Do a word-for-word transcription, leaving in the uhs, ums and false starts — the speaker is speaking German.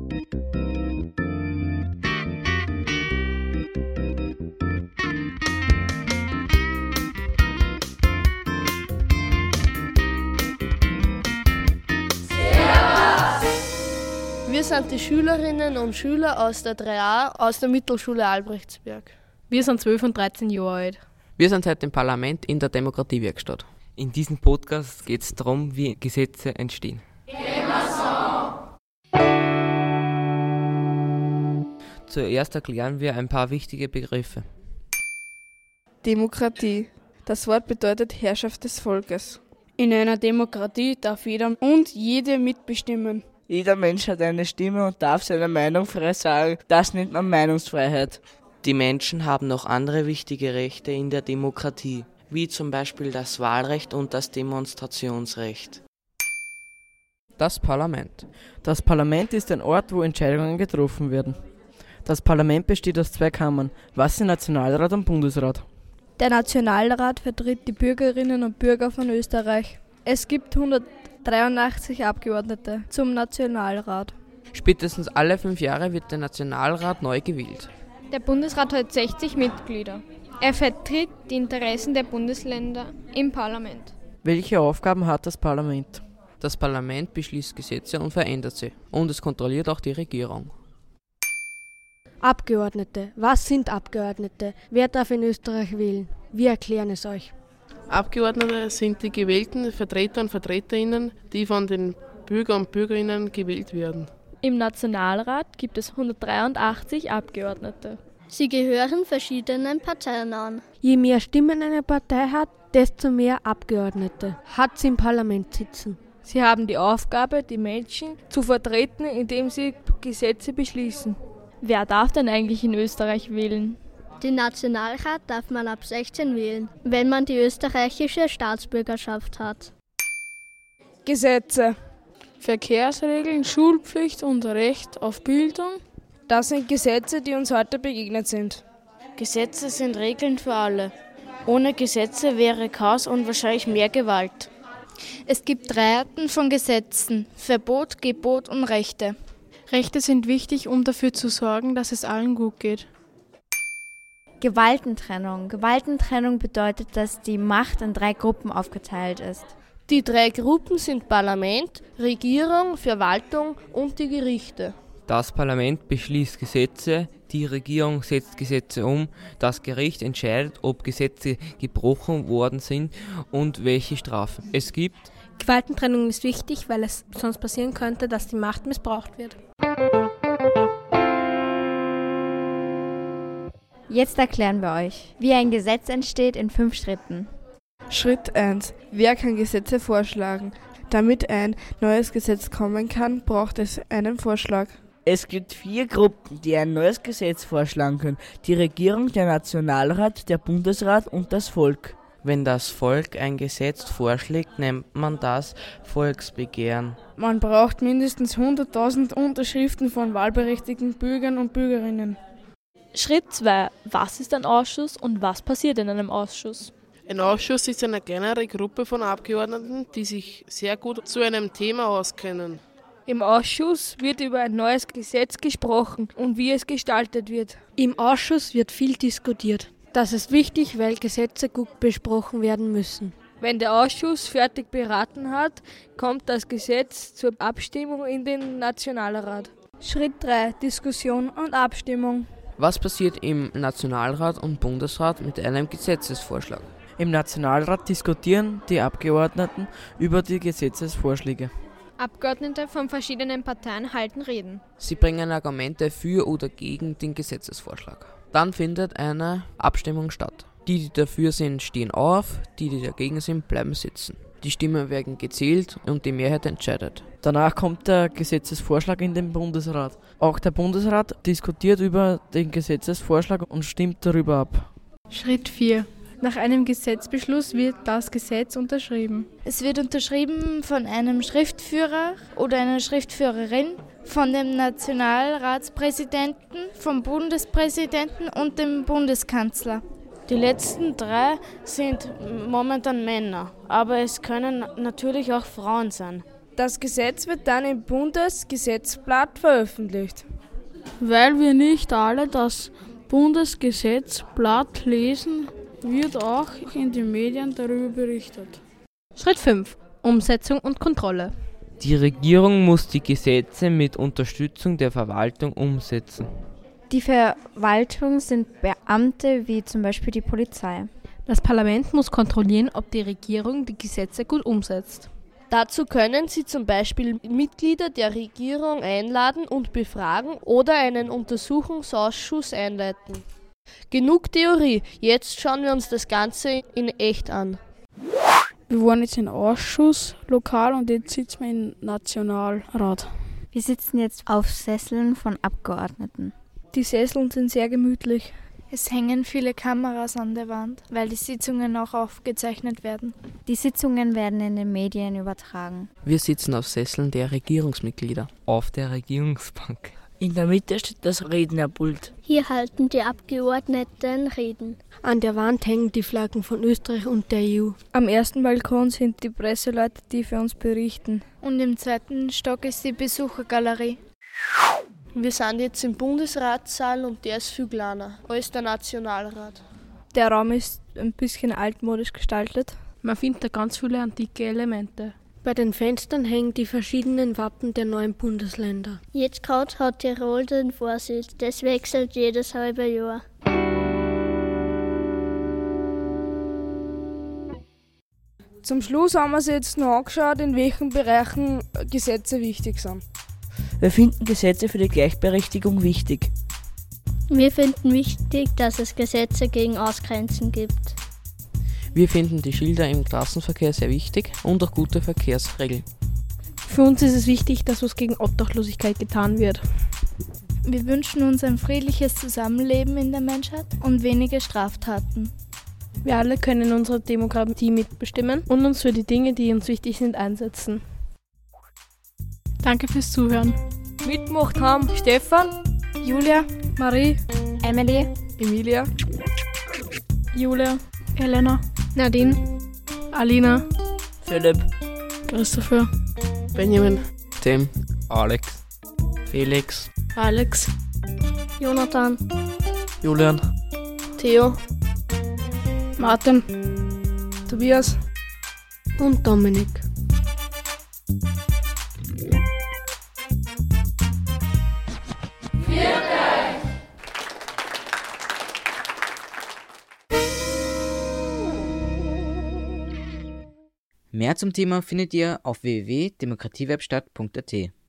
Wir sind die Schülerinnen und Schüler aus der drei a aus der Mittelschule Albrechtsberg. Wir sind zwölf und dreizehn Jahre alt. Wir sind seit dem Parlament in der Demokratiewerkstatt. In diesem Podcast geht es darum, wie Gesetze entstehen. Zuerst erklären wir ein paar wichtige Begriffe. Demokratie. Das Wort bedeutet Herrschaft des Volkes. In einer Demokratie darf jeder und jede mitbestimmen. Jeder Mensch hat eine Stimme und darf seine Meinung frei sagen. Das nennt man Meinungsfreiheit. Die Menschen haben noch andere wichtige Rechte in der Demokratie, wie zum Beispiel das Wahlrecht und das Demonstrationsrecht. Das Parlament. Das Parlament ist ein Ort, wo Entscheidungen getroffen werden. Das Parlament besteht aus zwei Kammern, was sind Nationalrat und Bundesrat. Der Nationalrat vertritt die Bürgerinnen und Bürger von Österreich. Es gibt hundertdreiundachtzig Abgeordnete zum Nationalrat. Spätestens alle fünf Jahre wird der Nationalrat neu gewählt. Der Bundesrat hat sechzig Mitglieder. Er vertritt die Interessen der Bundesländer im Parlament. Welche Aufgaben hat das Parlament? Das Parlament beschließt Gesetze und verändert sie. Und es kontrolliert auch die Regierung. Abgeordnete. Was sind Abgeordnete? Wer darf in Österreich wählen? Wir erklären es euch. Abgeordnete sind die gewählten Vertreter und Vertreterinnen, die von den Bürgern und Bürgerinnen gewählt werden. Im Nationalrat gibt es hundertdreiundachtzig Abgeordnete. Sie gehören verschiedenen Parteien an. Je mehr Stimmen eine Partei hat, desto mehr Abgeordnete hat sie im Parlament sitzen. Sie haben die Aufgabe, die Menschen zu vertreten, indem sie Gesetze beschließen. Wer darf denn eigentlich in Österreich wählen? Den Nationalrat darf man ab sechzehn wählen, wenn man die österreichische Staatsbürgerschaft hat. Gesetze. Verkehrsregeln, Schulpflicht und Recht auf Bildung. Das sind Gesetze, die uns heute begegnet sind. Gesetze sind Regeln für alle. Ohne Gesetze wäre Chaos und wahrscheinlich mehr Gewalt. Es gibt drei Arten von Gesetzen: Verbot, Gebot und Rechte. Rechte sind wichtig, um dafür zu sorgen, dass es allen gut geht. Gewaltentrennung. Gewaltentrennung bedeutet, dass die Macht in drei Gruppen aufgeteilt ist. Die drei Gruppen sind Parlament, Regierung, Verwaltung und die Gerichte. Das Parlament beschließt Gesetze, die Regierung setzt Gesetze um, das Gericht entscheidet, ob Gesetze gebrochen worden sind und welche Strafen es gibt. Gewaltentrennung ist wichtig, weil es sonst passieren könnte, dass die Macht missbraucht wird. Jetzt erklären wir euch, wie ein Gesetz entsteht in fünf Schritten. Schritt eins. Wer kann Gesetze vorschlagen? Damit ein neues Gesetz kommen kann, braucht es einen Vorschlag. Es gibt vier Gruppen, die ein neues Gesetz vorschlagen können. Die Regierung, der Nationalrat, der Bundesrat und das Volk. Wenn das Volk ein Gesetz vorschlägt, nennt man das Volksbegehren. Man braucht mindestens hunderttausend Unterschriften von wahlberechtigten Bürgern und Bürgerinnen. Schritt zwei. Was ist ein Ausschuss und was passiert in einem Ausschuss? Ein Ausschuss ist eine kleinere Gruppe von Abgeordneten, die sich sehr gut zu einem Thema auskennen. Im Ausschuss wird über ein neues Gesetz gesprochen und wie es gestaltet wird. Im Ausschuss wird viel diskutiert. Das ist wichtig, weil Gesetze gut besprochen werden müssen. Wenn der Ausschuss fertig beraten hat, kommt das Gesetz zur Abstimmung in den Nationalrat. Schritt drei. Diskussion und Abstimmung. Was passiert im Nationalrat und Bundesrat mit einem Gesetzesvorschlag? Im Nationalrat diskutieren die Abgeordneten über die Gesetzesvorschläge. Abgeordnete von verschiedenen Parteien halten Reden. Sie bringen Argumente für oder gegen den Gesetzesvorschlag. Dann findet eine Abstimmung statt. Die, die dafür sind, stehen auf, die, die dagegen sind, bleiben sitzen. Die Stimmen werden gezählt und die Mehrheit entscheidet. Danach kommt der Gesetzesvorschlag in den Bundesrat. Auch der Bundesrat diskutiert über den Gesetzesvorschlag und stimmt darüber ab. Schritt vier. Nach einem Gesetzbeschluss wird das Gesetz unterschrieben. Es wird unterschrieben von einem Schriftführer oder einer Schriftführerin, von dem Nationalratspräsidenten, vom Bundespräsidenten und dem Bundeskanzler. Die letzten drei sind momentan Männer, aber es können natürlich auch Frauen sein. Das Gesetz wird dann im Bundesgesetzblatt veröffentlicht. Weil wir nicht alle das Bundesgesetzblatt lesen, wird auch in den Medien darüber berichtet. Schritt fünf. Umsetzung und Kontrolle. Die Regierung muss die Gesetze mit Unterstützung der Verwaltung umsetzen. Die Verwaltung sind Beamte wie zum Beispiel die Polizei. Das Parlament muss kontrollieren, ob die Regierung die Gesetze gut umsetzt. Dazu können sie zum Beispiel Mitglieder der Regierung einladen und befragen oder einen Untersuchungsausschuss einleiten. Genug Theorie, jetzt schauen wir uns das Ganze in echt an. Wir waren jetzt im Ausschuss lokal und jetzt sitzen wir im Nationalrat. Wir sitzen jetzt auf Sesseln von Abgeordneten. Die Sesseln sind sehr gemütlich. Es hängen viele Kameras an der Wand, weil die Sitzungen auch aufgezeichnet werden. Die Sitzungen werden in den Medien übertragen. Wir sitzen auf Sesseln der Regierungsmitglieder. Auf der Regierungsbank. In der Mitte steht das Rednerpult. Hier halten die Abgeordneten Reden. An der Wand hängen die Flaggen von Österreich und der E U. Am ersten Balkon sind die Presseleute, die für uns berichten. Und im zweiten Stock ist die Besuchergalerie. Wir sind jetzt im Bundesratssaal und der ist viel kleiner als der Nationalrat. Der Raum ist ein bisschen altmodisch gestaltet. Man findet da ganz viele antike Elemente. Bei den Fenstern hängen die verschiedenen Wappen der neuen Bundesländer. Jetzt gerade hat Tirol den Vorsitz, das wechselt jedes halbe Jahr. Zum Schluss haben wir uns jetzt noch angeschaut, in welchen Bereichen Gesetze wichtig sind. Wir finden Gesetze für die Gleichberechtigung wichtig. Wir finden wichtig, dass es Gesetze gegen Ausgrenzen gibt. Wir finden die Schilder im Straßenverkehr sehr wichtig und auch gute Verkehrsregeln. Für uns ist es wichtig, dass was gegen Obdachlosigkeit getan wird. Wir wünschen uns ein friedliches Zusammenleben in der Menschheit und wenige Straftaten. Wir alle können unsere Demokratie mitbestimmen und uns für die Dinge, die uns wichtig sind, einsetzen. Danke fürs Zuhören. Mitgemacht haben Stefan, Julia, Marie, Emily, Emilia, Julia, Elena, Nadine, Alina, Philipp, Christopher, Benjamin, Tim, Alex, Felix, Alex, Jonathan, Julian, Theo, Martin, Tobias und Dominik. Mehr zum Thema findet ihr auf w w w punkt demokratiewebstadt punkt a t.